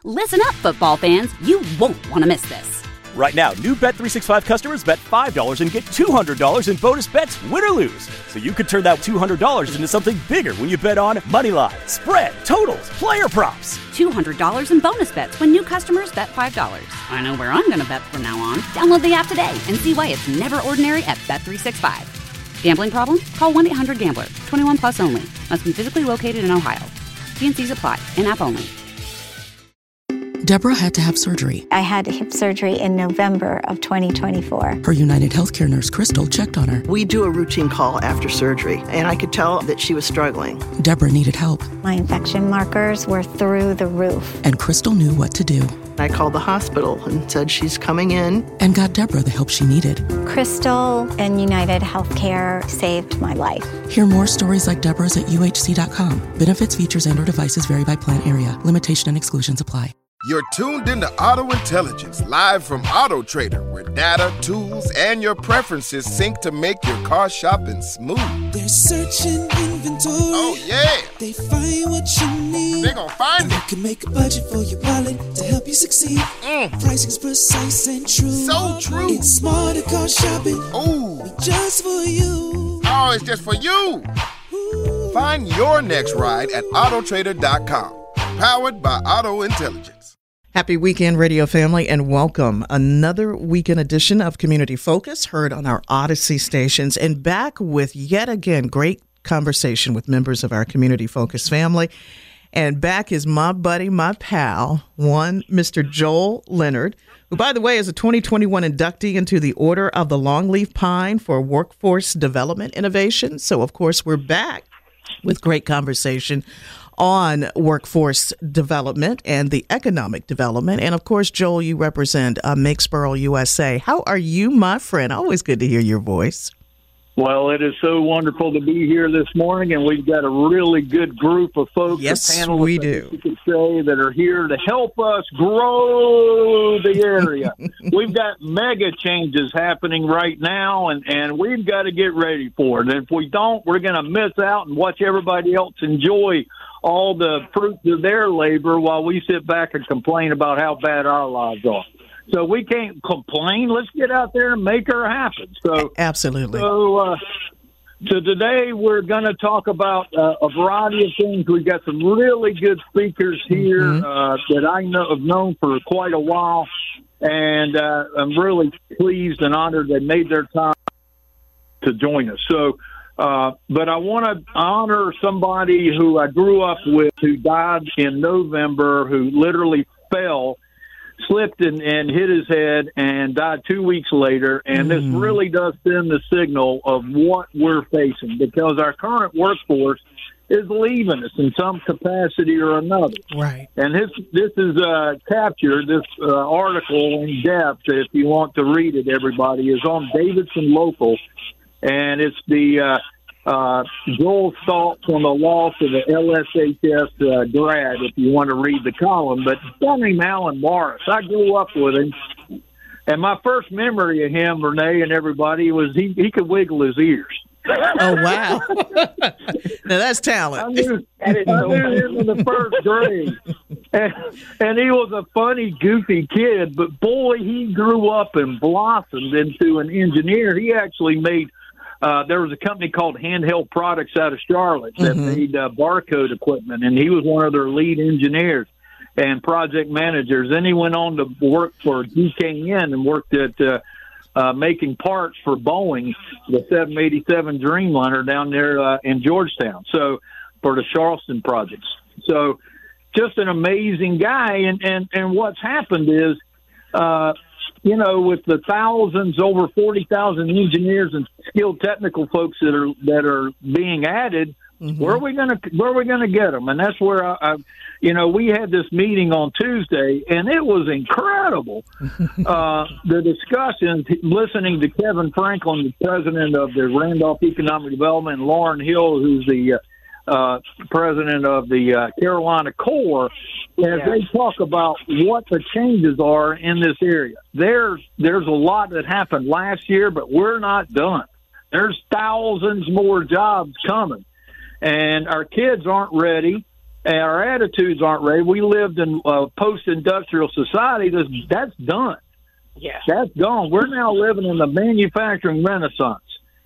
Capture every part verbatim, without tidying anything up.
Listen up, football fans. You won't want to miss this. Right now, new Bet three sixty-five customers bet five dollars and get two hundred dollars in bonus bets, win or lose. So you could turn that two hundred dollars into something bigger when you bet on money line, spread, totals, player props. two hundred dollars in bonus bets when new customers bet five dollars. I know where I'm going to bet from now on. Download the app today and see why it's never ordinary at Bet three sixty-five. Gambling problem? Call one eight hundred gambler. twenty-one plus only. Must be physically located in Ohio. T and C's apply. In-app only. Deborah had to have surgery. I had hip surgery in November of twenty twenty-four. Her United Healthcare nurse, Crystal, checked on her. We do a routine call after surgery, and I could tell that she was struggling. Deborah needed help. My infection markers were through the roof. And Crystal knew what to do. I called the hospital and said she's coming in. And got Deborah the help she needed. Crystal and United Healthcare saved my life. Hear more stories like Deborah's at U H C dot com. Benefits, features, and or devices vary by plan area. Limitation and exclusions apply. You're tuned into Auto Intelligence, live from Auto Trader, where data, tools, and your preferences sync to make your car shopping smooth. They're searching inventory. Oh, yeah. They find what you need. They're gonna find and it. You can make a budget for your wallet to help you succeed. Mm. Pricing's precise and true. So true. It's smarter car shopping. Ooh. Just for you. Oh, it's just for you. Ooh. Find your next ride at auto trader dot com. Powered by Auto Intelligence. Happy weekend, radio family, and welcome. Another weekend edition of Community Focus, heard on our Odyssey stations, and back with yet again great conversation with members of our Community Focus family. And back is my buddy, my pal, one Mister Joel Leonard, who, by the way, is a twenty twenty-one inductee into the Order of the Longleaf Pine for Workforce Development Innovation. So, of course, we're back with great conversation on workforce development and the economic development. And of course, Joel, you represent uh, Makesboro, U S A. How are you, my friend? Always good to hear your voice. Well, it is so wonderful to be here this morning, and we've got a really good group of folks, yes, panelists, we do. You could say, that are here to help us grow the area. We've got mega changes happening right now, and, and we've got to get ready for it. And if we don't, we're going to miss out and watch everybody else enjoy all the fruits of their labor while we sit back and complain about how bad our lives are. So we can't complain. Let's get out there and make her happen. So absolutely. So, uh, so today we're going to talk about uh, a variety of things. We've got some really good speakers here mm-hmm. uh, that I know have known for quite a while, and uh, I'm really pleased and honored they made their time to join us. So. Uh, but I want to honor somebody who I grew up with who died in November, who literally fell, slipped and, and hit his head and died two weeks later. And mm. this really does send the signal of what we're facing, because our current workforce is leaving us in some capacity or another. Right. And this this is uh, captured, this uh, article in depth, if you want to read it, everybody, is on Davidson Local. And it's the uh, uh, Joel's thoughts on the loss of the L S H S uh, grad, if you want to read the column. But a guy named Alan Morris, I grew up with him. And my first memory of him, Renee and everybody, was he, he could wiggle his ears. Oh, wow. Now, that's talent. I knew, I knew him in the first grade. And, and he was a funny, goofy kid. But, boy, he grew up and blossomed into an engineer. He actually made Uh, there was a company called Handheld Products out of Charlotte that mm-hmm. made uh, barcode equipment, and he was one of their lead engineers and project managers. Then he went on to work for D K N and worked at uh, uh, making parts for Boeing, the seven eighty-seven Dreamliner down there uh, in Georgetown, so for the Charleston projects. So just an amazing guy, and, and, and what's happened is uh, – you know, with the thousands, over forty thousand engineers and skilled technical folks that are that are being added, mm-hmm. where are we going to where are we going to get them? And that's where I, I, you know, we had this meeting on Tuesday, and it was incredible. uh, the discussions, listening to Kevin Franklin, the president of the Randolph Economic Development, and Lauren Hill, who's the uh, uh, president of the uh, Carolina Core. As yeah. they talk about what the changes are in this area. There's there's a lot that happened last year, but we're not done. There's thousands more jobs coming, and our kids aren't ready. and our attitudes aren't ready. We lived in a post-industrial society. That's, that's done. Yeah. That's gone. We're now living in the manufacturing renaissance.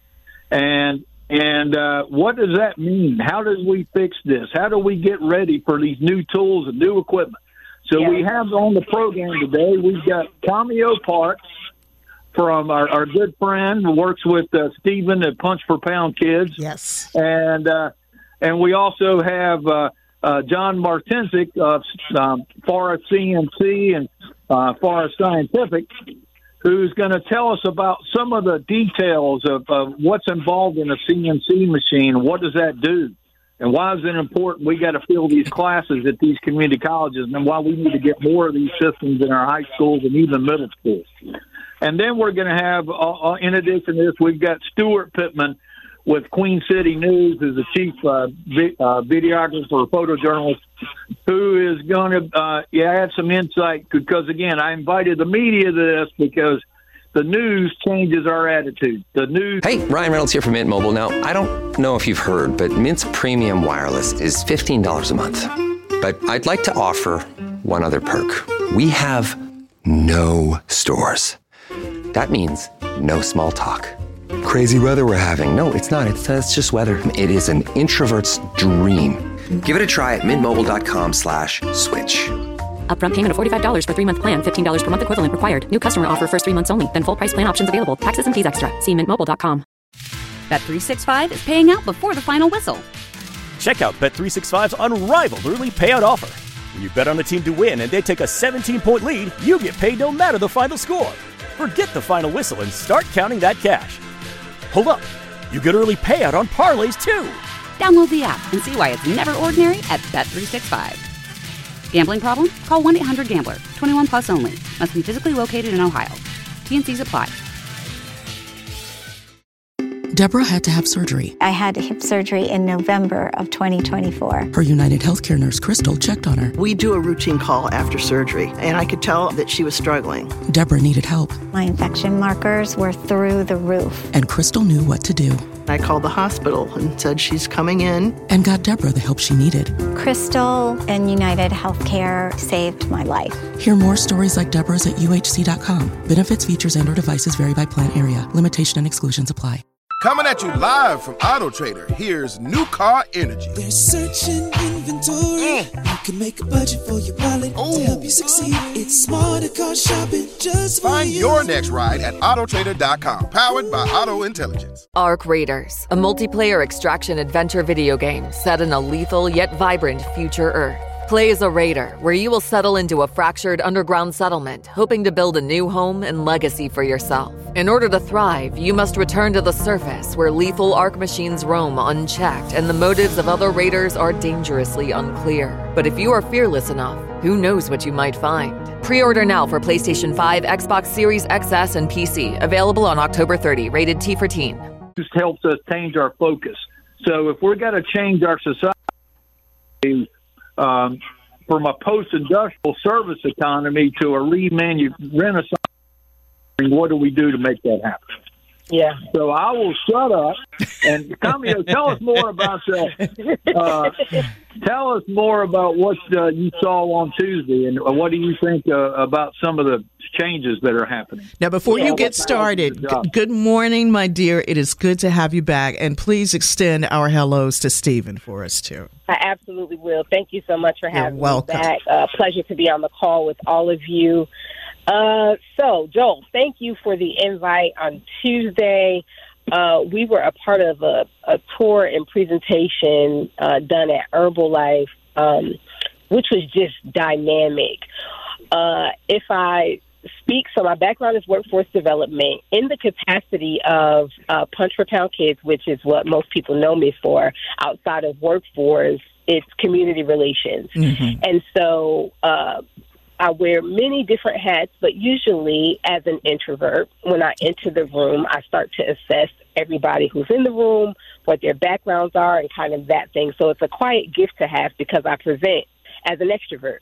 And and uh, what does that mean? How do we fix this? How do we get ready for these new tools and new equipment? So yeah. we have on the program today, we've got Cameo Parts from our, our good friend who works with uh, Stephen at Punch for Pound Kids. Yes. And uh, and we also have uh, uh, John Martinzik of um, Forest C N C and uh, Forest Scientific, who's going to tell us about some of the details of, of what's involved in a C N C machine. What does that do? And why is it important we got to fill these classes at these community colleges, and why we need to get more of these systems in our high schools and even middle schools. And then we're going to have, uh, in addition to this, we've got Stuart Pittman with Queen City News, who's the chief uh, vi- uh, videographer, photojournalist, who is going to uh, yeah, add some insight. Because, again, I invited the media to this because the news changes our attitude. The news. Hey, Ryan Reynolds here from Mint Mobile. Now, I don't know if you've heard, but Mint's premium wireless is fifteen dollars a month. But I'd like to offer one other perk. We have no stores. That means no small talk. Crazy weather we're having. No, it's not. It's, uh, it's just weather. It is an introvert's dream. Give it a try at mintmobile.com slash switch. Upfront payment of forty-five dollars for three-month plan, fifteen dollars per month equivalent required. New customer offer first three months only. Then full price plan options available. Taxes and fees extra. See mint mobile dot com. Bet three sixty-five is paying out before the final whistle. Check out Bet three sixty-five's unrivaled early payout offer. When you bet on a team to win and they take a seventeen-point lead, you get paid no matter the final score. Forget the final whistle and start counting that cash. Hold up. You get early payout on parlays, too. Download the app and see why it's never ordinary at Bet three sixty-five. Gambling problem? Call one eight hundred gambler. twenty-one plus only. Must be physically located in Ohio. T and C's apply. Deborah had to have surgery. I had hip surgery in November of twenty twenty-four. Her United Healthcare nurse, Crystal, checked on her. We do a routine call after surgery, and I could tell that she was struggling. Deborah needed help. My infection markers were through the roof. And Crystal knew what to do. I called the hospital and said she's coming in. And got Deborah the help she needed. Crystal and United Healthcare saved my life. Hear more stories like Deborah's at U H C dot com. Benefits, features, and or devices vary by plan area. Limitation and exclusions apply. Coming at you live from Auto Trader, here's New Car Energy. They're searching inventory. Mm. You can make a budget for your wallet Ooh. To help you succeed. It's smarter car shopping just for Find you. your next ride at auto trader dot com, powered by Auto Intelligence. Arc Raiders, a multiplayer extraction adventure video game set in a lethal yet vibrant future Earth. Play as a raider, where you will settle into a fractured underground settlement, hoping to build a new home and legacy for yourself. In order to thrive, you must return to the surface, where lethal Arc machines roam unchecked, and the motives of other raiders are dangerously unclear. But if you are fearless enough, who knows what you might find? Pre-order now for PlayStation five, Xbox Series X S, and P C. Available on October thirtieth. Rated T for teen. Just helps us change our focus. So if we're going to change our society, Um, from a post-industrial service economy to a remanu- renaissance, what do we do to make that happen? Yeah. So I will shut up and Cameo, tell us more about that. Uh, tell us more about what uh, you saw on Tuesday, and what do you think uh, about some of the changes that are happening. Now, before yeah, you get started, g- good morning, my dear. It is good to have you back, and please extend our hellos to Stephen for us, too. I absolutely will. Thank you so much for having You're welcome. me back. Uh, pleasure to be on the call with all of you. Uh, so, Joel, thank you for the invite on Tuesday. Uh, we were a part of a, a tour and presentation uh, done at Herbalife, um, which was just dynamic. Uh, if I speak, so my background is workforce development in the capacity of uh, Punch for Pound Kids, which is what most people know me for outside of workforce. It's community relations. Mm-hmm. And so uh, I wear many different hats, but usually as an introvert, when I enter the room, I start to assess everybody who's in the room, what their backgrounds are, and kind of that thing. So it's a quiet gift to have because I present as an extrovert.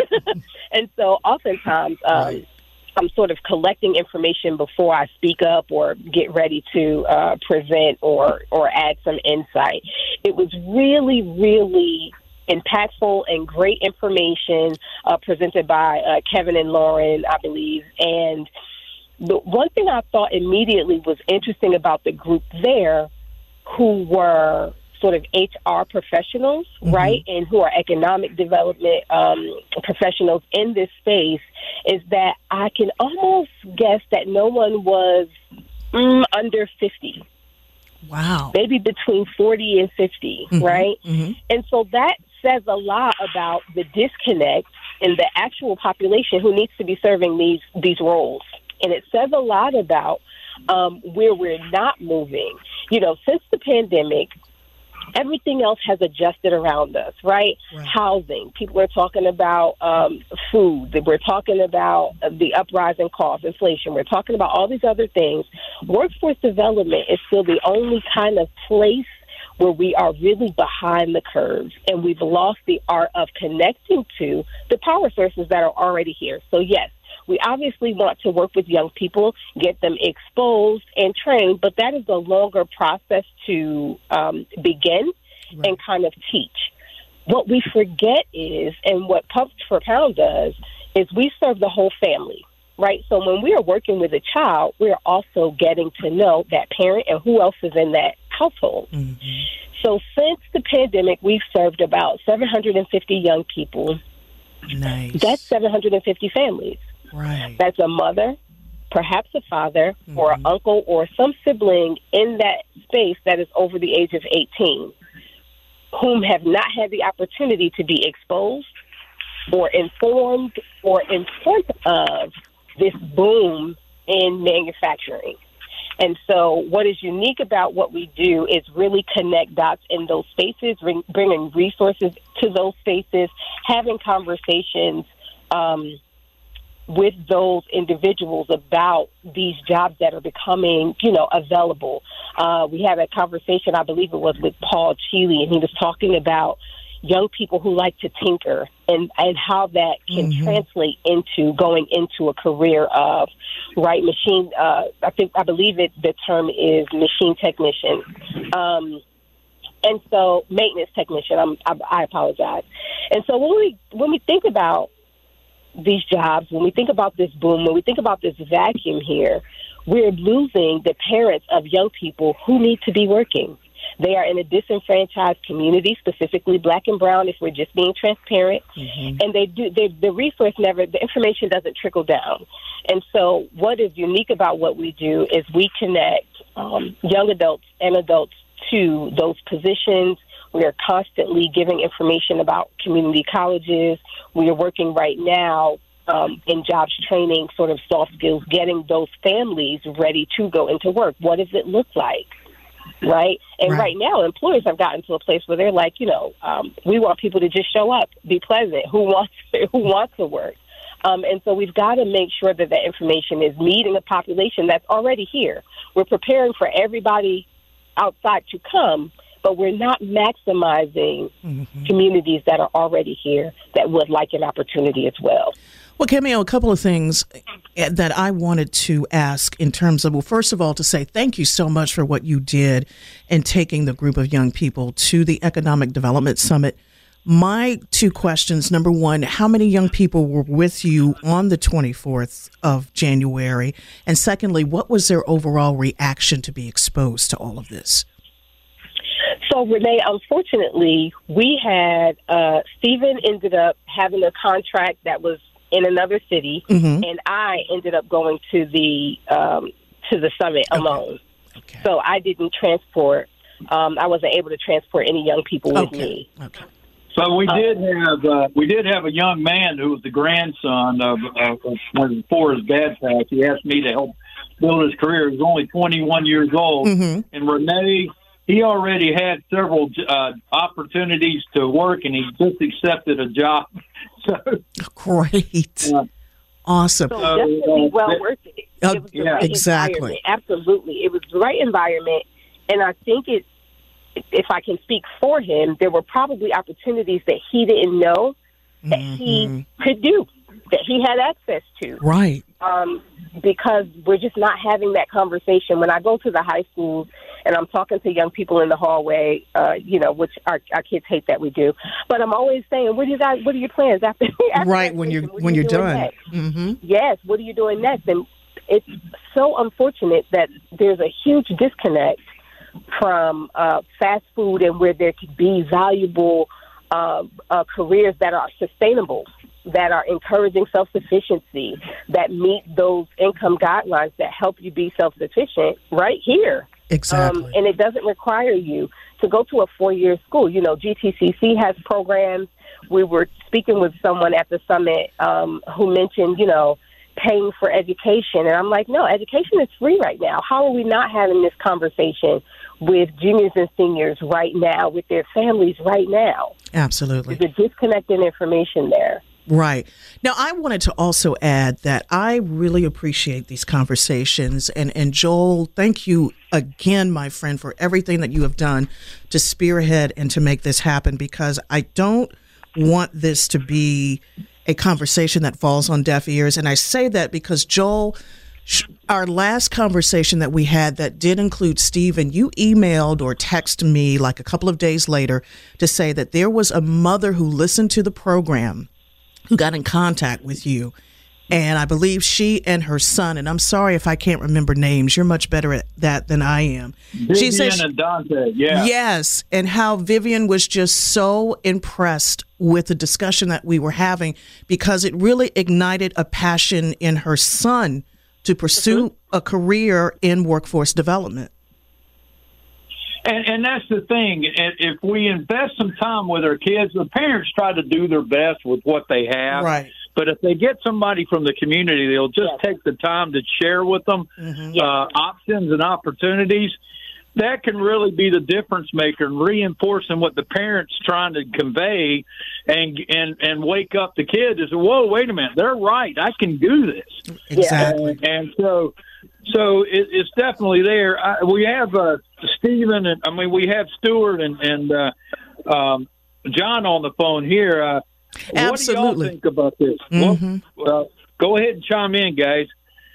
And so oftentimes um, right. I'm sort of collecting information before I speak up or get ready to uh, present or, or add some insight. It was really, really impactful and great information uh, presented by uh, Kevin and Lauren, I believe. And the one thing I thought immediately was interesting about the group there, who were sort of H R professionals, mm-hmm. right, and who are economic development um, professionals in this space, is that I can almost guess that no one was mm, under fifty. Wow. Maybe between forty and fifty, mm-hmm. right? Mm-hmm. And so that says a lot about the disconnect in the actual population who needs to be serving these these roles. And it says a lot about um, where we're not moving. You know, since the pandemic, everything else has adjusted around us, right? right. Housing. People are talking about um, food. We're talking about the uprising cost, inflation. We're talking about all these other things. Workforce development is still the only kind of place where we are really behind the curve, and we've lost the art of connecting to the power sources that are already here. So, yes, we obviously want to work with young people, get them exposed and trained, but that is a longer process to um, begin right. and kind of teach. What we forget is, and what Pump for Pound does, is we serve the whole family, right? So when we are working with a child, we are also getting to know that parent and who else is in that household. Mm-hmm. So since the pandemic, we've served about seven hundred fifty young people. Nice. That's seven hundred fifty families. Right. That's a mother, perhaps a father, mm-hmm. or an uncle, or some sibling in that space that is over the age of eighteen, whom have not had the opportunity to be exposed or informed or in front of this boom in manufacturing. And so what is unique about what we do is really connect dots in those spaces, bring, bringing resources to those spaces, having conversations um, with those individuals about these jobs that are becoming, you know, available. Uh, we had a conversation, I believe it was with Paul Cheely, and he was talking about young people who like to tinker and, and how that can mm-hmm. translate into going into a career of, right, machine, uh, I think, I believe it, the term is machine technician. Um, and so maintenance technician, I'm, I, I apologize. And so when we, when we think about these jobs, when we think about this boom, when we think about this vacuum here, we're losing the parents of young people who need to be working. They are in a disenfranchised community, specifically Black and brown, if we're just being transparent. Mm-hmm. And they do they, the resource never, the information doesn't trickle down. And so what is unique about what we do is we connect um, young adults and adults to those positions. We are constantly giving information about community colleges. We are working right now um, in jobs training, sort of soft skills, getting those families ready to go into work. What does it look like? Right. And right. right now, employers have gotten to a place where they're like, you know, um, we want people to just show up, be pleasant, who wants to, who wants to work. Um, and so we've got to make sure that that information is meeting a population that's already here. We're preparing for everybody outside to come, but we're not maximizing mm-hmm. communities that are already here that would like an opportunity as well. Well, Camille, a couple of things that I wanted to ask in terms of, well, first of all, to say thank you so much for what you did in taking the group of young people to the Economic Development Summit. My two questions. Number one, how many young people were with you on the twenty-fourth of January? And secondly, what was their overall reaction to be exposed to all of this? So, Renee, unfortunately, we had, uh, Stephen ended up having a contract that was in another city, mm-hmm. and I ended up going to the um, to the summit okay. alone. Okay. So I didn't transport. Um, I wasn't able to transport any young people with okay. me. Okay. So we did have uh, we did have a young man who was the grandson of, of, of one of Forrest dad's house. He asked me to help build his career. He was only twenty-one years old, mm-hmm. and Renee, he already had several uh, opportunities to work, and he just accepted a job. So, great, uh, awesome. So definitely well worth it. It was the yeah, right exactly. Absolutely, it was the right environment, and I think it. If I can speak for him, there were probably opportunities that he didn't know that mm-hmm. he could do, that he had access to. Right. Um, because we're just not having that conversation. When I go to the high schools and I'm talking to young people in the hallway, uh, you know, which our, our kids hate that we do. But I'm always saying, what do you guys, what are your plans after, after right, when you're, when you're done. Mm-hmm. Yes, what are you doing next? And it's so unfortunate that there's a huge disconnect from uh, fast food and where there could be valuable uh, uh, careers that are sustainable, that are encouraging self-sufficiency, that meet those income guidelines that help you be self-sufficient right here. Exactly. Um, and it doesn't require you to go to a four-year school. You know, G T C C has programs. We were speaking with someone at the summit um, who mentioned, you know, paying for education. And I'm like, no, education is free right now. How are we not having this conversation with juniors and seniors right now, with their families right now? Absolutely. There's a disconnect in information there. Right. Now, I wanted to also add that I really appreciate these conversations. And, and Joel, thank you again, my friend, for everything that you have done to spearhead and to make this happen, because I don't want this to be a conversation that falls on deaf ears. And I say that because, Joel, our last conversation that we had that did include Stephen, you emailed or texted me like a couple of days later to say that there was a mother who listened to the program who got in contact with you. And I believe she and her son, and I'm sorry if I can't remember names, you're much better at that than I am. Vivian she said she, and Dante, yeah. Yes, and how Vivian was just so impressed with the discussion that we were having because it really ignited a passion in her son to pursue mm-hmm. a career in workforce development. And, and that's the thing. If we invest some time with our kids, the parents try to do their best with what they have. Right. But if they get somebody from the community, they'll just yes. take the time to share with them mm-hmm. uh, options and opportunities. That can really be the difference maker and reinforcing what the parents trying to convey, and and and wake up the kid to say, "Whoa, wait a minute, they're right. I can do this." Exactly. And, and so, so it, it's definitely there. I, we have uh, Stephen, and I mean we have Stuart and and uh, um, John on the phone here. Uh, Absolutely. What do y'all think about this? Mm-hmm. Well, uh, go ahead and chime in, guys.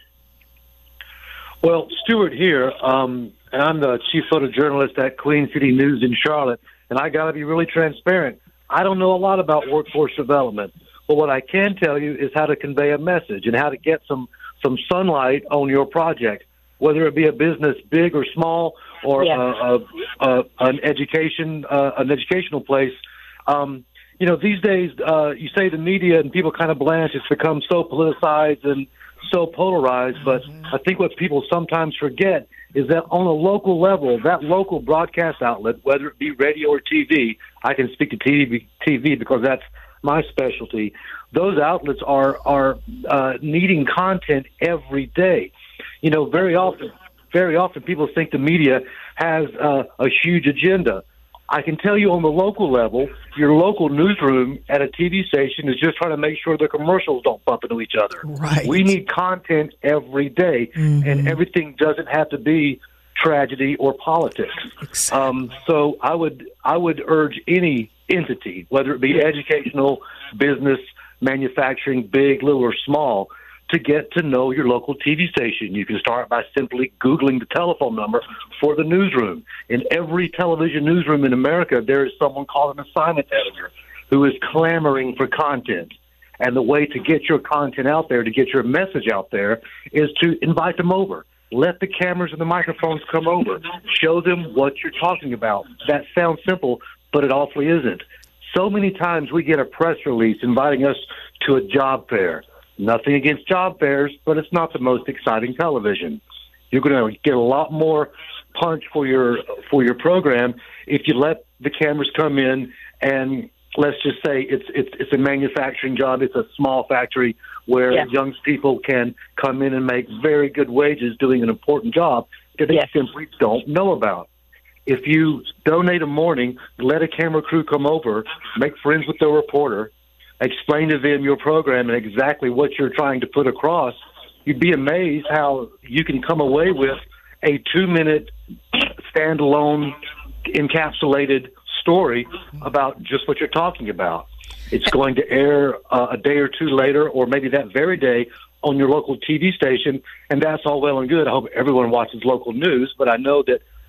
Well, Stuart here, um, and I'm the chief photojournalist at Queen City News in Charlotte, and I got to be really transparent. I don't know a lot about workforce development, but what I can tell you is how to convey a message and how to get some, some sunlight on your project, whether it be a business big or small, or yeah. uh, uh, uh, an education, uh, an educational place. Um, You know, these days, uh, you say the media and people kind of blanch. It's become so politicized and so polarized. But I think what people sometimes forget is that on a local level, that local broadcast outlet, whether it be radio or T V, I can speak to T V, T V because that's my specialty. Those outlets are are uh, needing content every day. You know, very often, very often people think the media has uh, a huge agenda. I can tell you on the local level, your local newsroom at a T V station is just trying to make sure the commercials don't bump into each other. Right. We need content every day, mm-hmm. and everything doesn't have to be tragedy or politics. Exactly. Um, so I would I would urge any entity, whether it be educational, business, manufacturing, big, little, or small, to get to know your local T V station. You can start by simply Googling the telephone number for the newsroom. In every television newsroom in America, there is someone called an assignment editor who is clamoring for content. And the way to get your content out there, to get your message out there, is to invite them over. Let the cameras and the microphones come over. Show them what you're talking about. That sounds simple, but it awfully isn't. So many times we get a press release inviting us to a job fair. Nothing against job fairs, but it's not the most exciting television. You're going to get a lot more punch for your for your program if you let the cameras come in and let's just say it's it's it's a manufacturing job. It's a small factory where yeah. young people can come in and make very good wages doing an important job that they yes. simply don't know about. If you donate a morning, let a camera crew come over, make friends with the reporter, explain to them your program and exactly what you're trying to put across, you'd be amazed how you can come away with a two-minute standalone encapsulated story about just what you're talking about. It's going to air uh, a day or two later or maybe that very day on your local T V station, and that's all well and good. I hope everyone watches local news, but I know that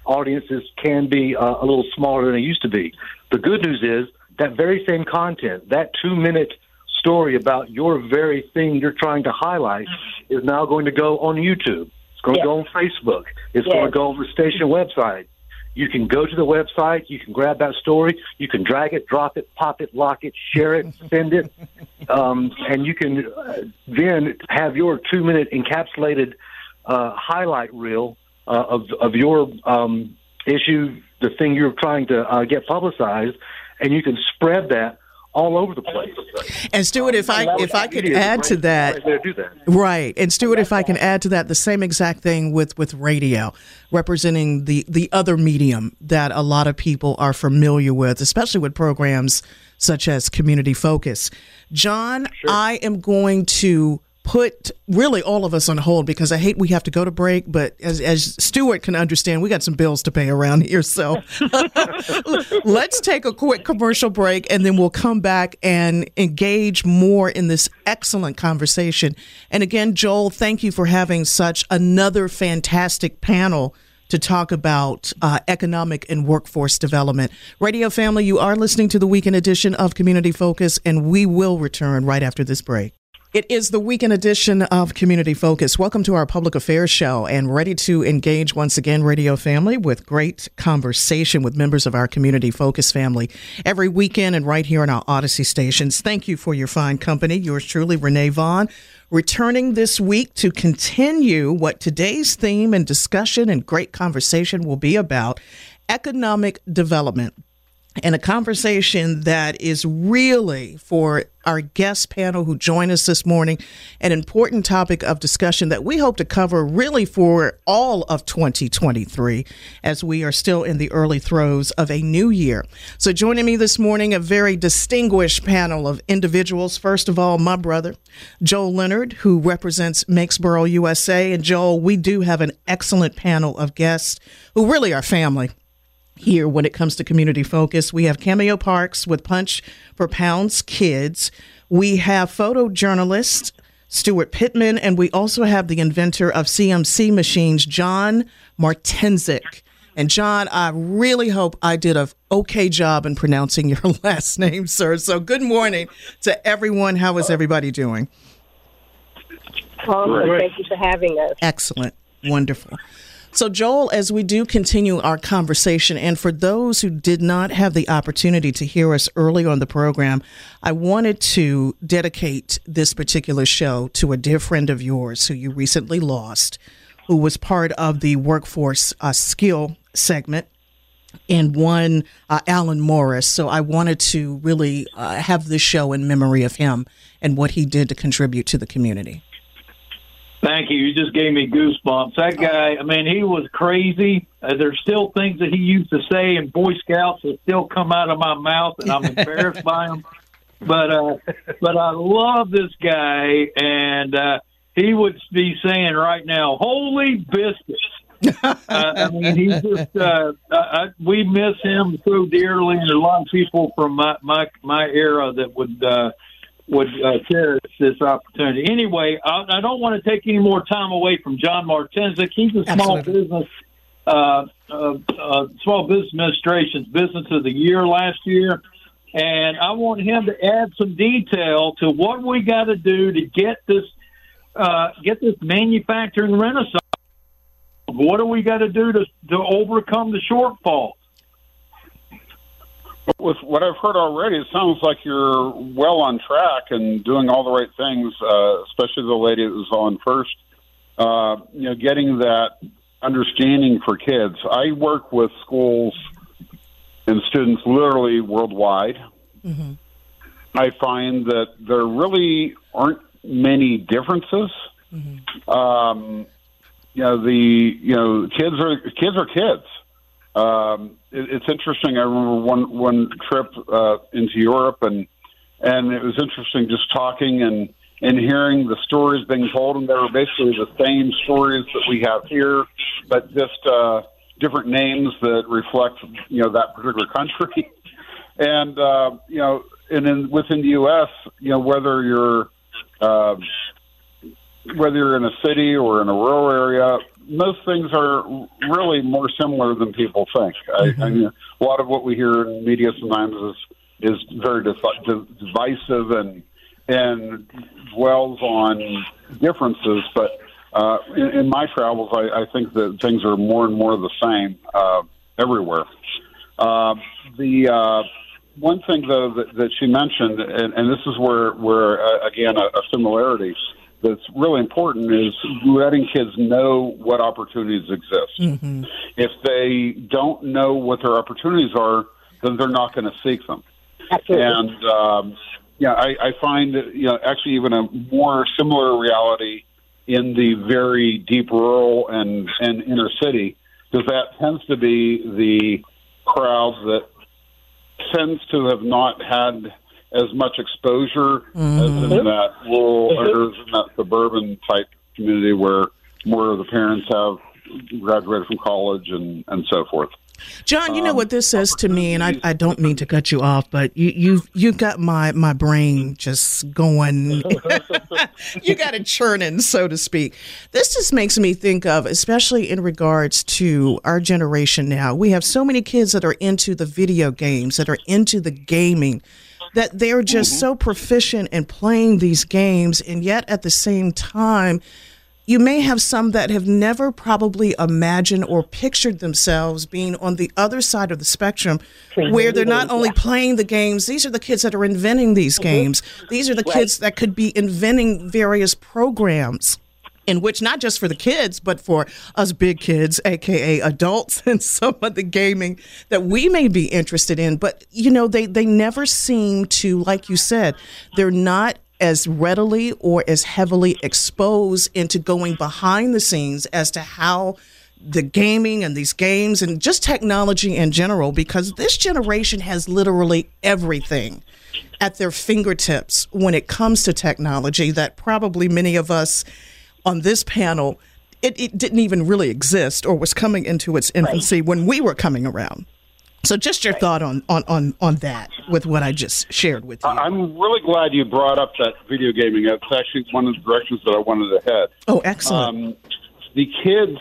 audiences can be uh, a little smaller than they used to be. The good news is that very same content, that two-minute story about your very thing you're trying to highlight is now going to go on YouTube. It's going yes. to go on Facebook. It's yes. going to go on the station website. You can go to the website. You can grab that story. You can drag it, drop it, pop it, lock it, share it, send it. Um, and you can uh, then have your two-minute encapsulated uh, highlight reel uh, of, of your um, issue, the thing you're trying to uh, get publicized, and you can spread that all over the place. And Stuart, if I if I could add to that, right, and Stuart, if I can add to that, the same exact thing with, with radio, representing the, the other medium that a lot of people are familiar with, especially with programs such as Community Focus. John, sure. I am going to put really all of us on hold because I hate we have to go to break, but as, as Stuart can understand, we got some bills to pay around here. So let's take a quick commercial break and then we'll come back and engage more in this excellent conversation. And again, Joel, thank you for having such another fantastic panel to talk about uh, economic and workforce development. Radio family, you are listening to the weekend edition of Community Focus, and we will return right after this break. It is the weekend edition of Community Focus. Welcome to our public affairs show, and ready to engage once again, radio family, with great conversation with members of our Community Focus family every weekend and right here on our Odyssey stations. Thank you for your fine company. Yours truly, Renee Vaughn, returning this week to continue what today's theme and discussion and great conversation will be about: economic development. And a conversation that is really, for our guest panel who join us this morning, an important topic of discussion that we hope to cover really for all of twenty twenty-three, as we are still in the early throes of a new year. So joining me this morning, a very distinguished panel of individuals. First of all, my brother, Joel Leonard, who represents Makesboro, U S A. And Joel, we do have an excellent panel of guests who really are family here when it comes to Community Focus. We have Cameo Parks with Punch for Pounds Kids. We have photojournalist Stuart Pittman, and we also have the inventor of C M C machines, John Martinzik. And John, I really hope I did an okay job in pronouncing your last name, sir. So good morning to everyone. How is everybody doing? Awesome. Thank you for having us. Excellent. Wonderful. So, Joel, as we do continue our conversation, and for those who did not have the opportunity to hear us earlier on the program, I wanted to dedicate this particular show to a dear friend of yours who you recently lost, who was part of the workforce uh, skill segment, and one, uh, Alan Morris. So I wanted to really uh, have this show in memory of him and what he did to contribute to the community. Thank you. You just gave me goosebumps. That guy, I mean, he was crazy. Uh, there's still things that he used to say in Boy Scouts that still come out of my mouth, and I'm embarrassed by them. But uh, but I love this guy, and uh, he would be saying right now, "Holy biscuits!" uh, I mean, he just uh, I, we miss him so dearly, and a lot of people from my my, my era that would. Uh, would uh, cherish this opportunity. Anyway, I, I don't want to take any more time away from John Martinzik. He's a small Absolutely. business, uh, uh, uh, small business administration's business of the year last year, and I want him to add some detail to what we got to do to get this, uh, get this manufacturing renaissance. What do we got to do to to overcome the shortfall? With what I've heard already, it sounds like you're well on track and doing all the right things, uh, especially the lady that was on first, uh, you know, getting that understanding for kids. I work with schools and students literally worldwide. Mm-hmm. I find that there really aren't many differences. Mm-hmm. Um, you know, the, you know, kids are, kids are kids. Um, it, it's interesting. I remember one one trip uh, into Europe, and and it was interesting just talking and, and hearing the stories being told, and they were basically the same stories that we have here, but just uh, different names that reflect, you know, that particular country. And uh, you know, and in within the U S, you know, whether you're uh, whether you're in a city or in a rural area, most things are really more similar than people think. Mm-hmm. I, I mean, a lot of what we hear in media sometimes is is very divisive and and dwells on differences. But uh, in, in my travels, I, I think that things are more and more the same uh, everywhere. Uh, the uh, one thing, though, that, that she mentioned, and, and this is where, where uh, again, a, a similarity that's really important, is letting kids know what opportunities exist. Mm-hmm. If they don't know what their opportunities are, then they're not going to seek them. Absolutely. And um, yeah, I, I find you know actually even a more similar reality in the very deep rural and, and inner city, because that tends to be the crowd that tends to have not had as much exposure mm-hmm. as in that rural or as in that suburban type community where more of the parents have graduated from college and, and so forth. John, you know what this says to me, and I, I don't mean to cut you off, but you you you got my, my brain just going. You got it churning, so to speak. This just makes me think of, especially in regards to our generation now, we have so many kids that are into the video games, that are into the gaming, that they're just mm-hmm. so proficient in playing these games, and yet at the same time, you may have some that have never probably imagined or pictured themselves being on the other side of the spectrum, where they're not only playing the games, these are the kids that are inventing these mm-hmm. games. These are the right. kids that could be inventing various programs, in which not just for the kids, but for us big kids, a k a adults, and some of the gaming that we may be interested in. But, you know, they, they never seem to, like you said, they're not as readily or as heavily exposed into going behind the scenes as to how the gaming and these games and just technology in general, because this generation has literally everything at their fingertips when it comes to technology that probably many of us on this panel, it, it didn't even really exist or was coming into its infancy right. when we were coming around. So just your thought on, on, on, on that with what I just shared with you. I'm really glad you brought up that video gaming. It's actually one of the directions that I wanted to head. Oh, excellent. Um, the kids,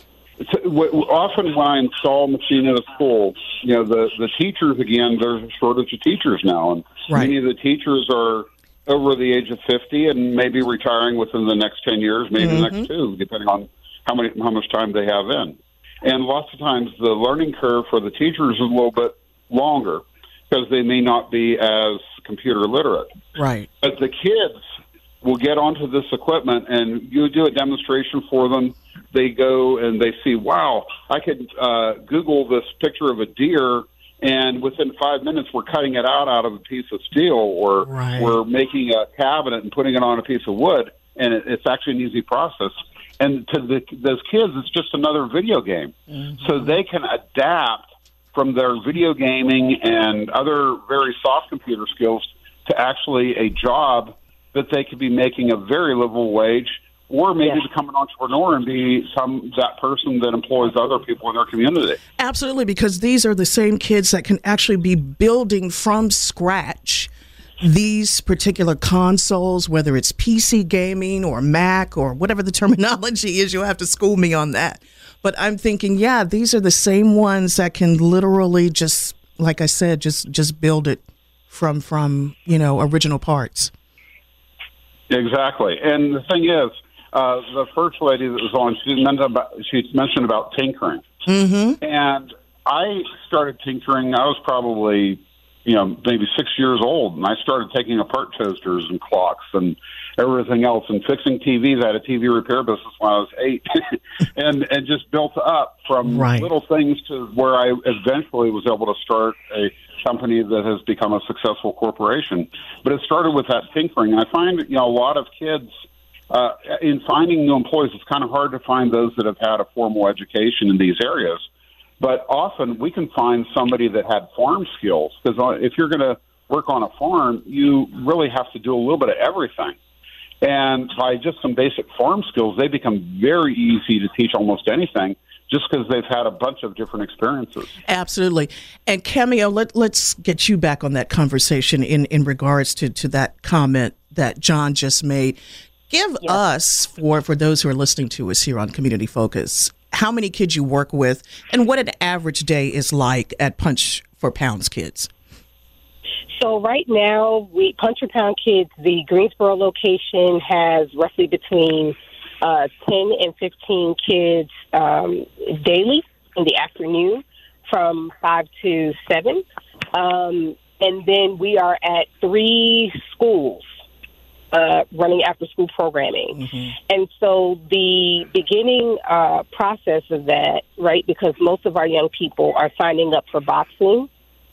often when I install a machine at a school, you know, the, the teachers, again, there's a shortage of teachers now. And right. many of the teachers are over the age of fifty and maybe retiring within the next ten years, maybe mm-hmm. the next two, depending on how many how much time they have in. And lots of times the learning curve for the teachers is a little bit longer because they may not be as computer literate. Right. But the kids will get onto this equipment and you do a demonstration for them. They go and they see, wow, I could uh, Google this picture of a deer, and within five minutes we're cutting it out out of a piece of steel, or right. we're making a cabinet and putting it on a piece of wood, and it, it's actually an easy process. And to the, those kids, it's just another video game. Mm-hmm. So they can adapt from their video gaming and other very soft computer skills to actually a job that they could be making a very livable wage, or maybe yeah. become an entrepreneur and be some that person that employs other people in their community. Absolutely, because these are the same kids that can actually be building from scratch these particular consoles, whether it's P C gaming or Mac or whatever the terminology is. You'll have to school me on that. But I'm thinking, yeah, these are the same ones that can literally just, like I said, just just build it from, from you know, original parts. Exactly. And the thing is, uh, the first lady that was on, she mentioned about, she mentioned about tinkering. Mm-hmm. And I started tinkering, I was probably you know, maybe six years old, and I started taking apart toasters and clocks and everything else and fixing T Vs. I had a T V repair business when I was eight, and and just built up from right. little things to where I eventually was able to start a company that has become a successful corporation. But it started with that tinkering. I find, you know, a lot of kids, uh, in finding new employees, it's kind of hard to find those that have had a formal education in these areas. But often we can find somebody that had farm skills, because if you're going to work on a farm, you really have to do a little bit of everything. And by just some basic farm skills, they become very easy to teach almost anything, just because they've had a bunch of different experiences. Absolutely. And Cameo, let, let's get you back on that conversation in, in regards to, to that comment that John just made. Give yes. us, for, for those who are listening to us here on Community Focus, how many kids you work with and what an average day is like at Punch for Pounds Kids. So right now, we Punch for Pound Kids, the Greensboro location has roughly between uh, ten and fifteen kids um, daily in the afternoon from five to seven. Um, and then we are at three schools uh, running after-school programming. Mm-hmm. And so the beginning uh, process of that, right, because most of our young people are signing up for boxing,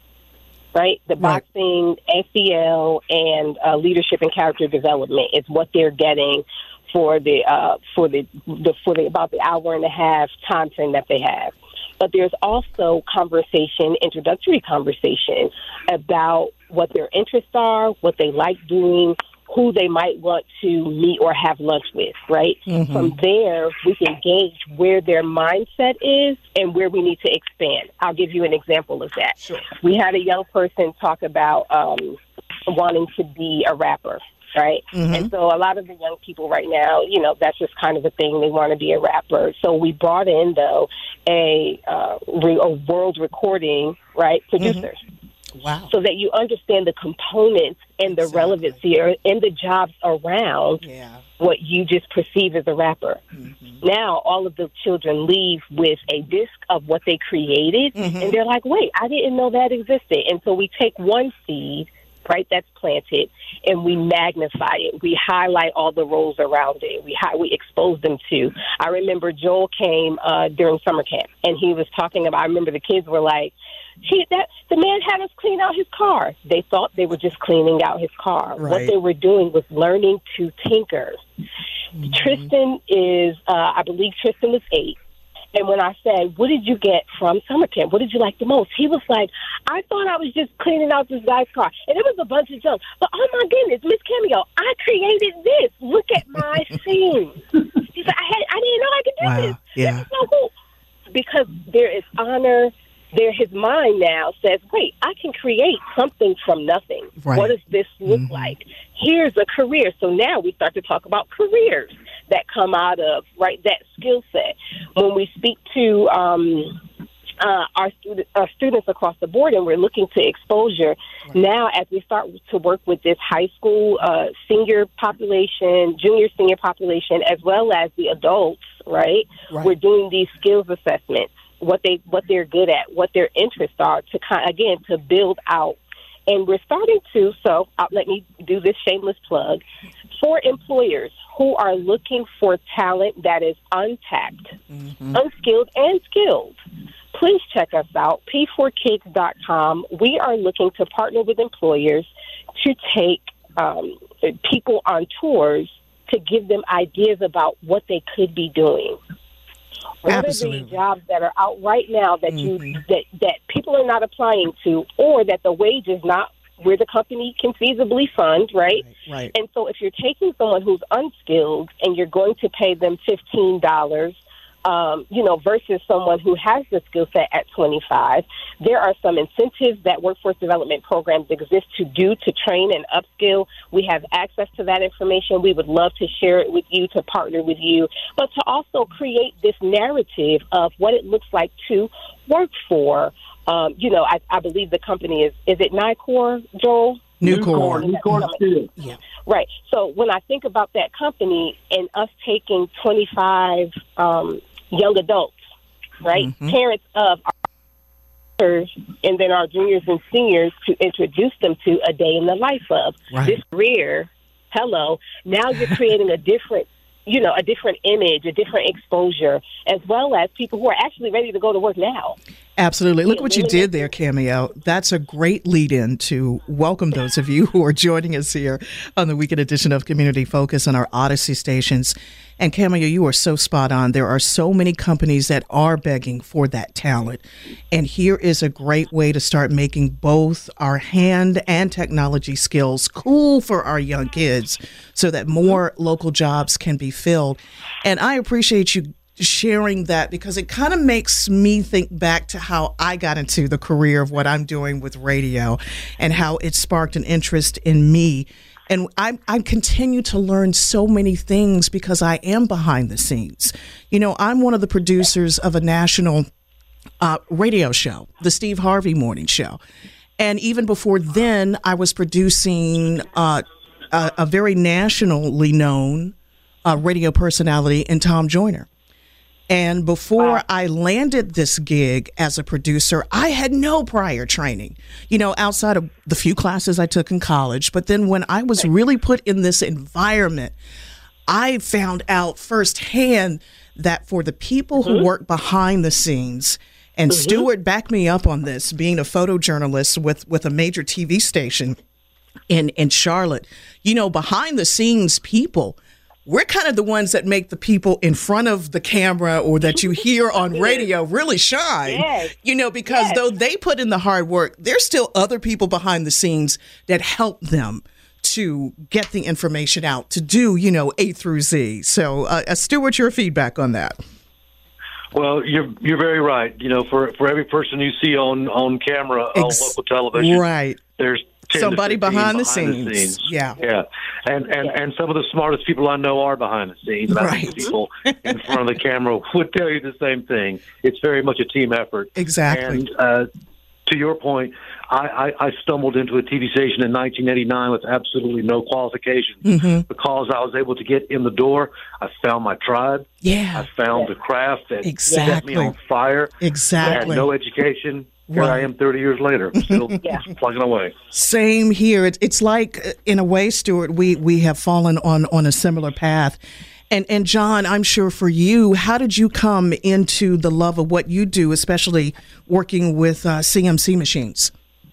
right? The right. boxing, S E L, and uh, leadership and character development is what they're getting for the uh, for the, the for the about the hour and a half time frame that they have. But there's also conversation, introductory conversation about what their interests are, what they like doing, who they might want to meet or have lunch with, right? Mm-hmm. From there, we can gauge where their mindset is and where we need to expand. I'll give you an example of that. Sure. We had a young person talk about um, wanting to be a rapper, right? Mm-hmm. And so a lot of the young people right now, you know, that's just kind of a thing. They want to be a rapper. So we brought in, though, a, uh, re- a world recording, right, producer. Mm-hmm. Wow. So that you understand the components and the exactly. relevancy or, and the jobs around yeah. what you just perceive as a rapper. Mm-hmm. Now, all of the children leave with a disc of what they created, mm-hmm. and they're like, wait, I didn't know that existed. And so we take one seed, right, that's planted, and we magnify it. We highlight all the roles around it. We hi- we expose them to. I remember Joel came uh, during summer camp, and he was talking about, I remember the kids were like, He, that the man had us clean out his car. They thought they were just cleaning out his car. Right. What they were doing was learning to tinker. Mm-hmm. Tristan is, uh, I believe Tristan was eight. And when I said, what did you get from summer camp? What did you like the most? He was like, I thought I was just cleaning out this guy's car. And it was a bunch of junk. But, oh, my goodness, Miss Cameo, I created this. Look at my scene. He said, I, had, I didn't know I could do wow. this. Yeah. This is so cool. Because there is honor. There, his mind now says, wait, I can create something from nothing. Right. What does this look mm-hmm. like? Here's a career. So now we start to talk about careers that come out of, right, that skill set. When we speak to um, uh, our, student, our students across the board and we're looking to exposure, right. now as we start to work with this high school uh, senior population, junior senior population, as well as the adults, right, right. we're doing these skills assessments. What they what they're good at, what their interests are, to kind again to build out, and we're starting to. So uh, let me do this shameless plug for employers who are looking for talent that is untapped, mm-hmm. unskilled, and skilled. Please check us out, p four kids dot com. We are looking to partner with employers to take um, people on tours to give them ideas about what they could be doing. What Absolutely. Are the jobs that are out right now that mm-hmm. you that, that people are not applying to, or that the wage is not where the company can feasibly fund, right? Right. right. And so if you're taking someone who's unskilled and you're going to pay them fifteen dollars, um, you know, versus someone who has the skill set at twenty-five, there are some incentives that workforce development programs exist to do to train and upskill. We have access to that information. We would love to share it with you, to partner with you, but to also create this narrative of what it looks like to work for. Um, you know, I, I believe the company is, is it Nicor, Joel? Nucor. Nucor. Nucor. Yeah. Right. So when I think about that company and us taking twenty-five um, young adults, right, mm-hmm. parents of our and then our juniors and seniors, to introduce them to a day in the life of right. this career. Hello. Now you're creating a different, you know, a different image, a different exposure, as well as people who are actually ready to go to work now. Absolutely. Look what you did there, Cameo. That's a great lead-in to welcome those of you who are joining us here on the weekend edition of Community Focus on our Odyssey stations. And Cameo, you are so spot on. There are so many companies that are begging for that talent. And here is a great way to start making both our hand and technology skills cool for our young kids so that more local jobs can be filled. And I appreciate you sharing that because it kind of makes me think back to how I got into the career of what I'm doing with radio and how it sparked an interest in me And I, I continue to learn so many things because I am behind the scenes. You know, I'm one of the producers of a national uh, radio show, the Steve Harvey Morning Show. And even before then, I was producing uh, a, a very nationally known uh, radio personality in Tom Joyner. And before wow. I landed this gig as a producer, I had no prior training, you know, outside of the few classes I took in college. But then when I was really put in this environment, I found out firsthand that for the people mm-hmm. who work behind the scenes, and mm-hmm. Stuart backed me up on this, being a photojournalist with, with a major T V station in, in Charlotte, you know, behind the scenes people, we're kind of the ones that make the people in front of the camera or that you hear on radio really shine, yes. you know, because yes. though they put in the hard work, there's still other people behind the scenes that help them to get the information out, to do, you know, A through Z. So, uh, Stuart, your feedback on that? Well, you're you're very right. You know, for for every person you see on, on camera Ex- on local television, right. there's somebody behind, behind the, scenes. the scenes. Yeah. Yeah. And, and and some of the smartest people I know are behind the scenes. And right. I think people in front of the camera would tell you the same thing. It's very much a team effort. Exactly. And uh, to your point, I, I, I stumbled into a T V station in nineteen eighty-nine with absolutely no qualifications. Mm-hmm. Because I was able to get in the door, I found my tribe. Yeah. I found the craft that exactly. set me on fire. Exactly. I had no education. Here right. I am thirty years later, still yeah. plugging away. Same here. It, it's like, in a way, Stuart, we, we have fallen on, on a similar path. And and John, I'm sure for you, how did you come into the love of what you do, especially working with uh, C M C machines?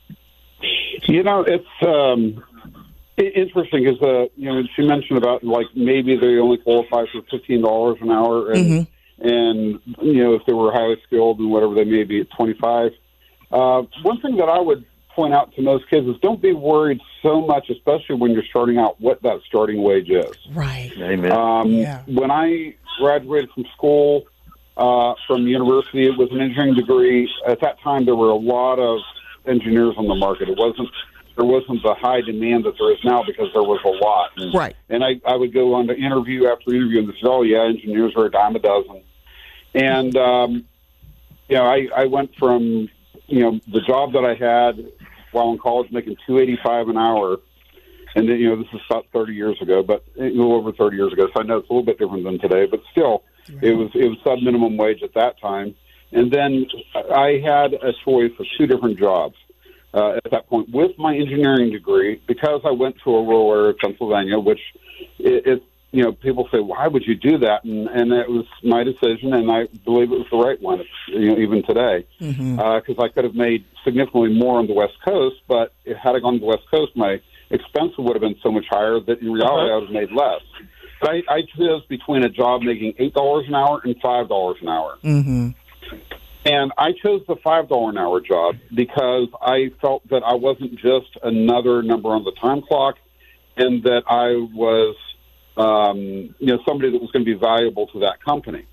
You know, it's um, interesting because, uh, you know, she mentioned about, like, maybe they only qualify for fifteen dollars an hour. And, mm-hmm. and, you know, if they were highly skilled and whatever they may be at twenty-five. Uh, one thing that I would point out to most kids is don't be worried so much, especially when you're starting out, what that starting wage is. Right. Amen. Um, yeah. When I graduated from school, uh, from university, it was an engineering degree. At that time, there were a lot of engineers on the market. It wasn't there wasn't the high demand that there is now because there was a lot. And, right. And I, I would go on to interview after interview and they said, oh, yeah, engineers are a dime a dozen. And, um, you know, I, I went from, you know, the job that I had while in college making two eighty-five an hour. And then, you know, this is about thirty years ago, but a little over thirty years ago. So I know it's a little bit different than today, but still, right. it was it was sub minimum wage at that time. And then I had a choice of two different jobs uh, at that point with my engineering degree, because I went to a rural area of Pennsylvania, which it, it you know, people say, why would you do that? And, and it was my decision, and I believe it was the right one, you know, even today, because mm-hmm. uh, I could have made significantly more on the West Coast, but had I gone to the West Coast, my expense would have been so much higher that in reality I would have made less. But I, I chose between a job making eight dollars an hour and five dollars an hour. Mm-hmm. And I chose the five dollars an hour job because I felt that I wasn't just another number on the time clock, and that I was, um, you know, somebody that was going to be valuable to that company.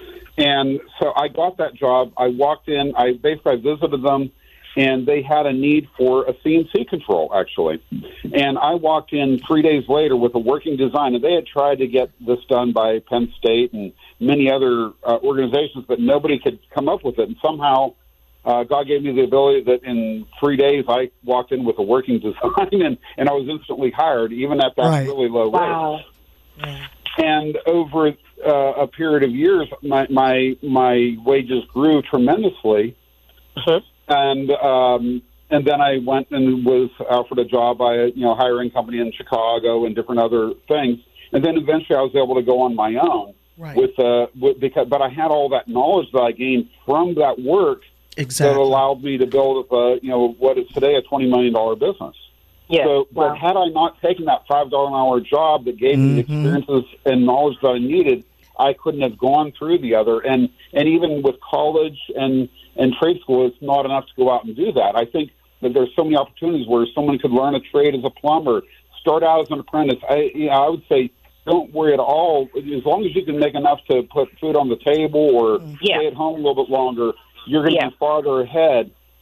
And so I got that job. I walked in. I basically I visited them, and they had a need for a C N C control, actually. And I walked in three days later with a working design, and they had tried to get this done by Penn State and many other uh, organizations, but nobody could come up with it. And somehow uh, God gave me the ability that in three days I walked in with a working design, and, and I was instantly hired, even at that right. really low wow. rate. Yeah. And over uh, a period of years, my, my, my wages grew tremendously. Uh-huh. And um, and then I went and was offered a job by a you know hiring company in Chicago and different other things. And then eventually I was able to go on my own right. with uh with, because but I had all that knowledge that I gained from that work exactly. that allowed me to build a you know what is today a twenty million dollar business. Yeah. So, wow. but had I not taken that five dollar an hour job that gave mm-hmm. me the experiences and knowledge that I needed, I couldn't have gone through the other. And and even with college and and trade school, it's not enough to go out and do that. I think that there's so many opportunities where someone could learn a trade as a plumber, start out as an apprentice. I, you know, I would say don't worry at all. As long as you can make enough to put food on the table or yeah. stay at home a little bit longer, you're going to yeah. be farther ahead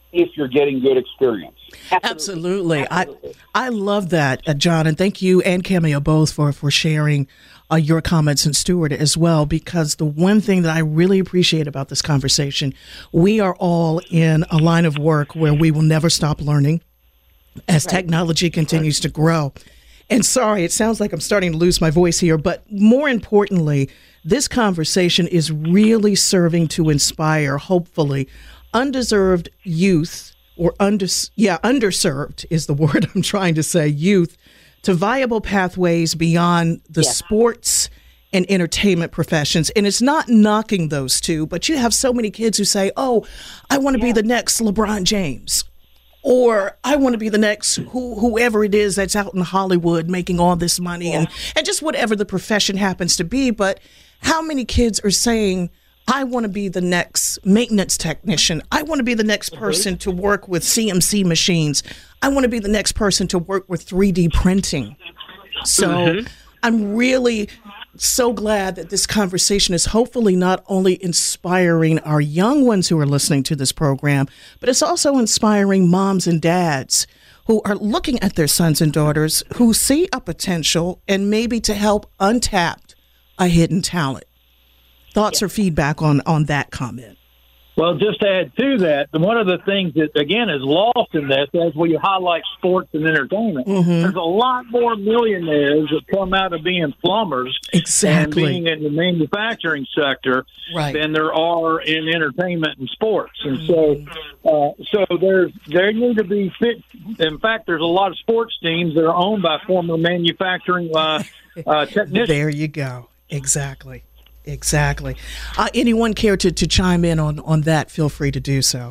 if you're getting good experience. Absolutely. Absolutely. I I love that, uh, John, and thank you and Cameo both for, for sharing uh, your comments, and Stuart as well, because the one thing that I really appreciate about this conversation, we are all in a line of work where we will never stop learning as right. technology continues to grow. And sorry, it sounds like I'm starting to lose my voice here, but more importantly, this conversation is really serving to inspire, hopefully, undeserved youth or under, yeah, underserved is the word I'm trying to say, youth, to viable pathways beyond the yeah. sports and entertainment professions. And it's not knocking those two, but you have so many kids who say, oh, I want to yeah. be the next LeBron James, or I want to be the next who, whoever it is that's out in Hollywood making all this money yeah. and, and just whatever the profession happens to be. But how many kids are saying, I want to be the next maintenance technician. I want to be the next person to work with C M C machines. I want to be the next person to work with three D printing. So mm-hmm. I'm really so glad that this conversation is hopefully not only inspiring our young ones who are listening to this program, but it's also inspiring moms and dads who are looking at their sons and daughters who see a potential and maybe to help untap a hidden talent. Thoughts yeah. or feedback on, on that comment? Well, just to add to that, one of the things that, again, is lost in this, as we highlight sports and entertainment, mm-hmm. there's a lot more millionaires that come out of being plumbers exactly. and being in the manufacturing sector right. than there are in entertainment and sports. And mm-hmm. so uh, so there's, there need to be fit. In fact, there's a lot of sports teams that are owned by former manufacturing uh, uh, technicians. There you go. Exactly. Exactly. Uh, anyone care to, to chime in on, on that, feel free to do so.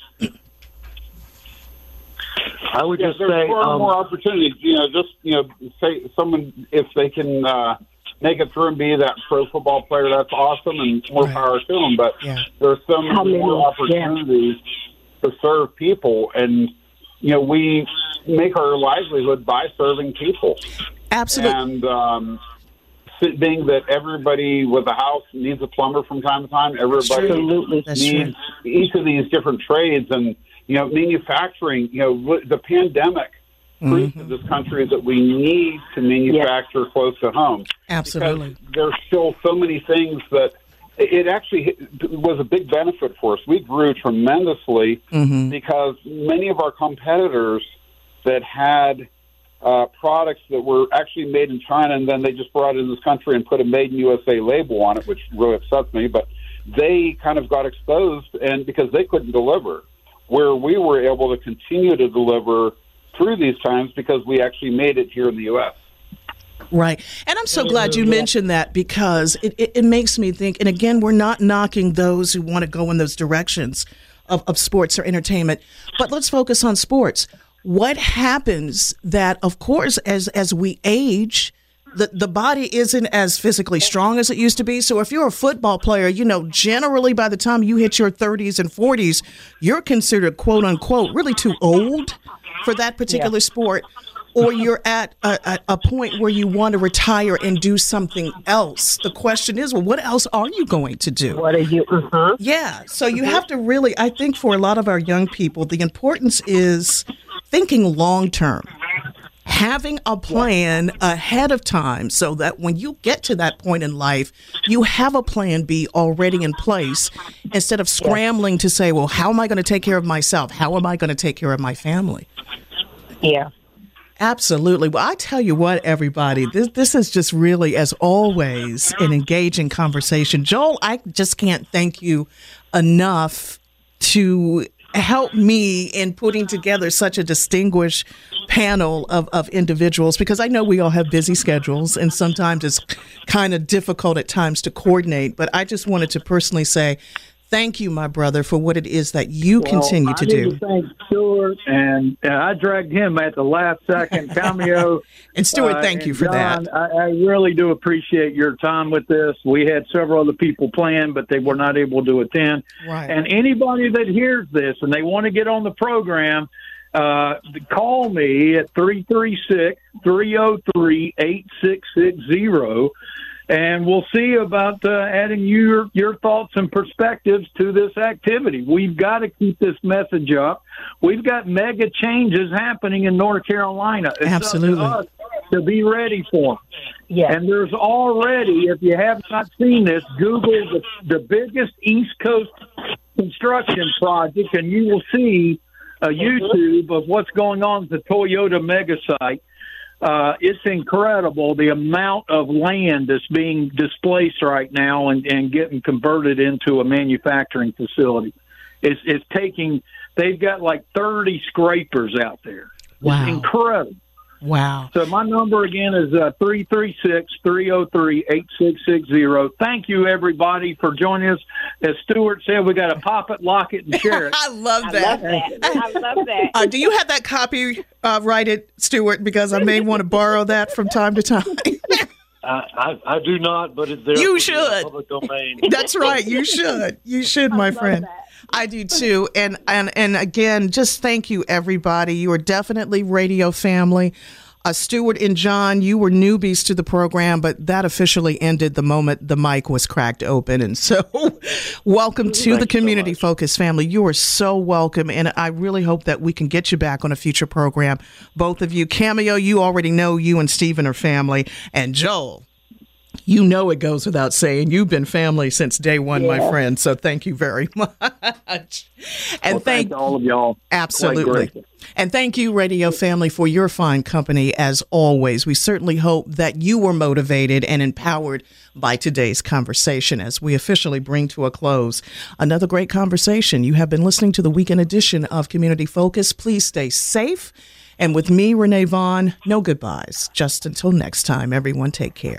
I would yeah, just there's say more, um, more opportunities. You know, just you know, say someone if they can uh, make it through and be that pro football player, that's awesome, and more right. power to them. But yeah. there's so many more opportunities yeah. to serve people, and you know, we make our livelihood by serving people. Absolutely. And um, being that everybody with a house needs a plumber from time to time, everybody Absolutely. That's needs true. each of these different trades. And, you know, manufacturing, you know, the pandemic proved mm-hmm. to this country that we need to manufacture yeah. close to home. Absolutely. Because there's still so many things that it actually was a big benefit for us. We grew tremendously mm-hmm. because many of our competitors that had Uh, products that were actually made in China, and then they just brought it in this country and put a Made in U S A label on it, which really upsets me. But they kind of got exposed, and because they couldn't deliver, where we were able to continue to deliver through these times because we actually made it here in the U S. Right. And I'm so glad you mentioned that, because it, it, it makes me think, and again, we're not knocking those who want to go in those directions of, of sports or entertainment, but let's focus on sports. What happens that, of course, as as we age, the, the body isn't as physically strong as it used to be. So if you're a football player, you know, generally by the time you hit your thirties and forties, you're considered, quote unquote, really too old for that particular yeah. sport. Or you're at a, a, a point where you want to retire and do something else. The question is, well, what else are you going to do? What are you? Uh-huh. Yeah. So you have to really, I think for a lot of our young people, the importance is thinking long term, having a plan ahead of time so that when you get to that point in life, you have a plan B already in place instead of scrambling to say, well, how am I going to take care of myself? How am I going to take care of my family? Yeah. Absolutely. Well, I tell you what, everybody, this this is just really, as always, an engaging conversation. Joel, I just can't thank you enough to help me in putting together such a distinguished panel of, of individuals, because I know we all have busy schedules and sometimes it's kind of difficult at times to coordinate. But I just wanted to personally say thank you, my brother, for what it is that you well, continue to I need do. To thank Stuart, and, and I dragged him at the last second. Cameo. And Stuart, uh, thank and you for John, that. I, I really do appreciate your time with this. We had several other people planned, but they were not able to attend. Right. And anybody that hears this and they want to get on the program, uh, call me at three three six, three oh three, eight six six zero. And we'll see about uh, adding your your thoughts and perspectives to this activity. We've got to keep this message up. We've got mega changes happening in North Carolina. It's Absolutely. up to us to be ready for them. Yeah. And there's already, if you have not seen this, Google the, the biggest East Coast construction project, and you will see a YouTube of what's going on at the Toyota mega site. Uh, it's incredible the amount of land that's being displaced right now and, and getting converted into a manufacturing facility. It's, it's taking, they've got like thirty scrapers out there. Wow. It's incredible. Wow. So my number again is uh, three three six, three oh three, eight six six zero. Thank you, everybody, for joining us. As Stuart said, we got to pop it, lock it, and share it. I love that. I love that. I love that. Uh, do you have that copy? Uh, write it, Stuart, because I may want to borrow that from time to time. I, I, I do not, but it's there. You for should. the public domain. That's right. You should. You should, my friend. that. I do too. And, and and again, just thank you, everybody. You are definitely radio family. Uh, Stuart and John, you were newbies to the program, but that officially ended the moment the mic was cracked open. And so welcome to Thank the Community you so Focus family. You are so welcome. And I really hope that we can get you back on a future program. Both of you. Cameo, you already know you and Stephen are family. And Joel, you know it goes without saying. You've been family since day one, Yeah. my friend. So thank you very much. And Well, thank thank all of y'all. Quite Absolutely. grateful. And thank you, radio family, for your fine company as always. We certainly hope that you were motivated and empowered by today's conversation as we officially bring to a close another great conversation. You have been listening to the weekend edition of Community Focus. Please stay safe. And with me, Renee Vaughn, no goodbyes. Just until next time, everyone, take care.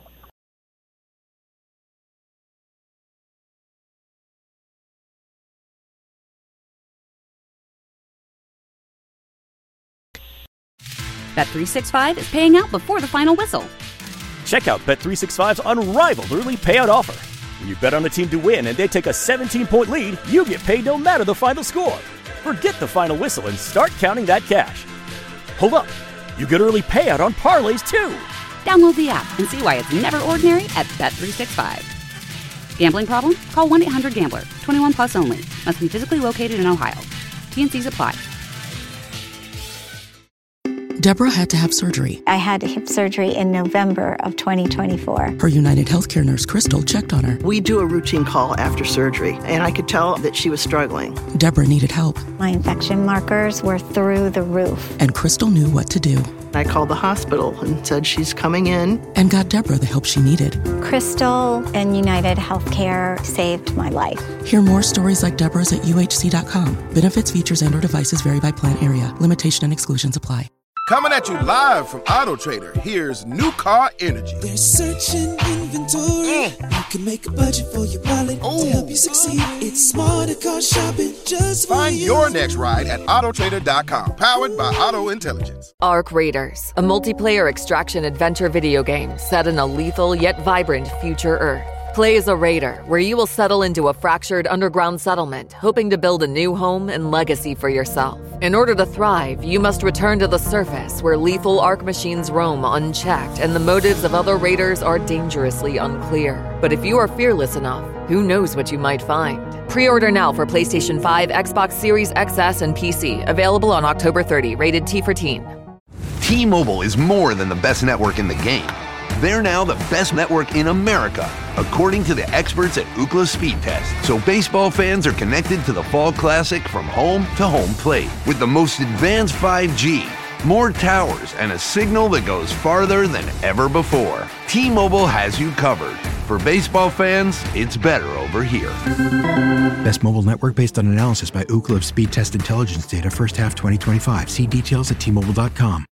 Bet three sixty-five is paying out before the final whistle. Check out Bet three sixty-five's unrivaled early payout offer. When you bet on a team to win and they take a seventeen-point lead, you get paid no matter the final score. Forget the final whistle and start counting that cash. Hold up. You get early payout on parlays, too. Download the app and see why it's never ordinary at Bet three sixty-five. Gambling problem? Call one eight hundred gambler. twenty-one plus only. Must be physically located in Ohio. T and C's apply. Deborah had to have surgery. I had hip surgery in November of twenty twenty-four. Her United Healthcare nurse, Crystal, checked on her. We do a routine call after surgery, and I could tell that she was struggling. Deborah needed help, My infection markers were through the roof. and Crystal knew what to do I called the hospital and said she's coming in. and got Deborah the help she needed. Crystal and United Healthcare saved my life. Hear more stories like Deborah's at U H C dot com. Benefits, features, and or devices vary by plan area. Limitation and exclusions apply. Coming at you live from Auto Trader, here's New Car Energy. There's searching inventory. You can make a budget for your wallet to help you succeed. It's smarter car shopping just for Find you. your next ride at auto trader dot com, powered by Auto Intelligence. Arc Raiders, a multiplayer extraction adventure video game set in a lethal yet vibrant future Earth. Play as a raider, where you will settle into a fractured underground settlement, hoping to build a new home and legacy for yourself. In order to thrive, you must return to the surface, where lethal Arc machines roam unchecked and the motives of other raiders are dangerously unclear. But if you are fearless enough, who knows what you might find? Pre-order now for PlayStation five, Xbox Series X S, and P C. Available on October thirtieth, rated T for teen. T-Mobile is more than the best network in the game. They're now the best network in America, according to the experts at Ookla Speed Test. So baseball fans are connected to the Fall Classic from home to home plate with the most advanced five G, more towers, and a signal that goes farther than ever before. T-Mobile has you covered. For baseball fans, it's better over here. Best mobile network based on analysis by Ookla of Speed Test Intelligence data first half twenty twenty-five. See details at T Mobile dot com.